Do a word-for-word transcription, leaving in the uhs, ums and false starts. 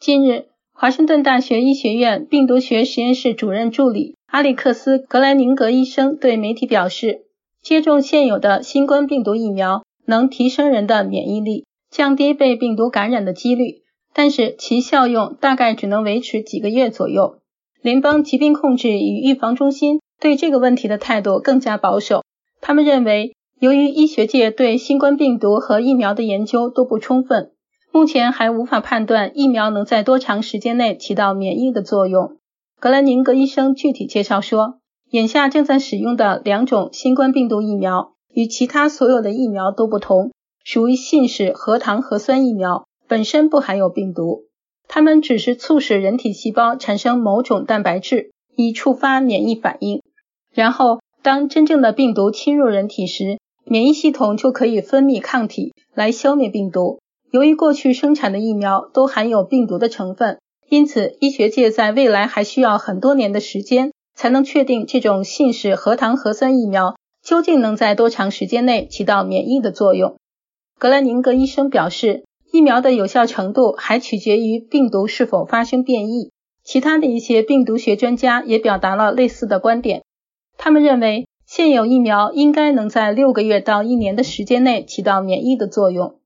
近日，华盛顿大学医学院病毒学实验室主任助理阿里克斯·格莱宁格医生对媒体表示，接种现有的新冠病毒疫苗能提升人的免疫力，降低被病毒感染的几率，但是其效用大概只能维持几个月左右。联邦疾病控制与预防中心对这个问题的态度更加保守，他们认为，由于医学界对新冠病毒和疫苗的研究都不充分，目前还无法判断疫苗能在多长时间内起到免疫的作用。格兰宁格医生具体介绍说，眼下正在使用的两种新冠病毒疫苗与其他所有的疫苗都不同，属于信使核糖核酸疫苗，本身不含有病毒，它们只是促使人体细胞产生某种蛋白质，以触发免疫反应。然后，当真正的病毒侵入人体时，免疫系统就可以分泌抗体来消灭病毒。由于过去生产的疫苗都含有病毒的成分，因此医学界在未来还需要很多年的时间，才能确定这种信使核糖核酸疫苗究竟能在多长时间内起到免疫的作用。格兰宁格医生表示，疫苗的有效程度还取决于病毒是否发生变异。其他的一些病毒学专家也表达了类似的观点，他们认为现有疫苗应该能在六个月到一年的时间内起到免疫的作用。